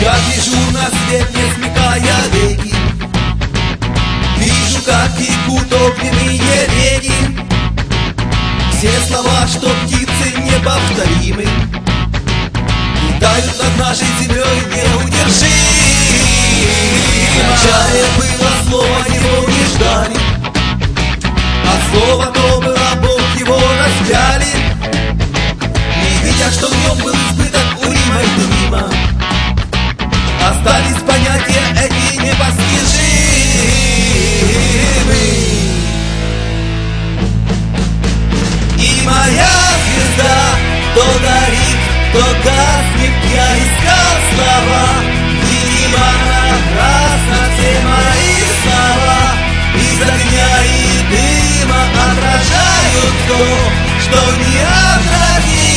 Я гляжу на свет, не смыкая веки, вижу, как текут огненные реки. Все слова, что птицы неповторимы, летают над нашей землей неудержимо. Вначале было слово, его не ждали, а слово то было Бог, его распяли. Не видя, что в нем был избыток урима и турима, остались понятия эти непостижимы. И моя звезда то горит, то гаснет. Я искал слова, видимо, напрасно все мои слова из огня и дыма отражают то, что неотразимо.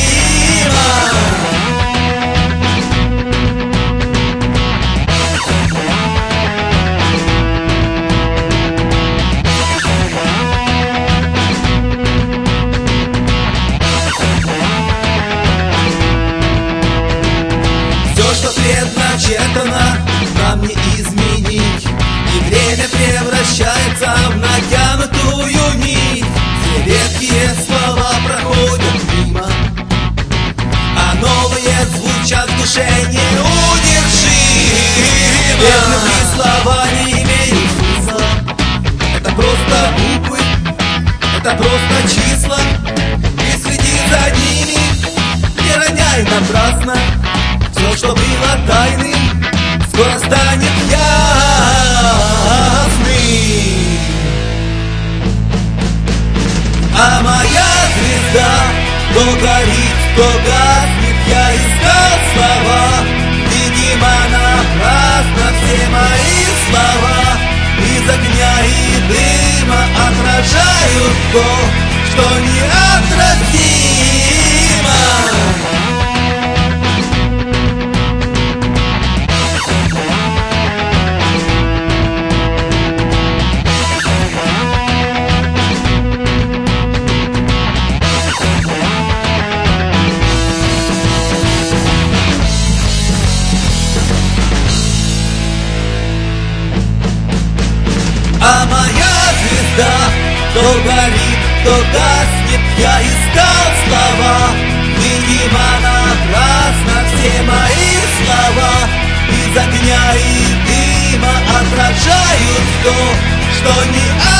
Предначертано нам не изменить, и время превращается в натянутую нить. Все редкие слова проходят мимо, а новые звучат в душе неудержимо. Верные слова не имеют смысла, это просто буквы, это просто числа, и следи за ними, не роняй напрасно. Все, что было тайным, скоро станет ясным. А моя звезда то горит, то гаснет. Я искал слова, видимо, напрасно все мои слова из огня и дыма отражают то, что неотразимо. А моя звезда то горит, то гаснет. Я искал слова, видимо, напрасно все мои слова из огня и дыма отражают то, что не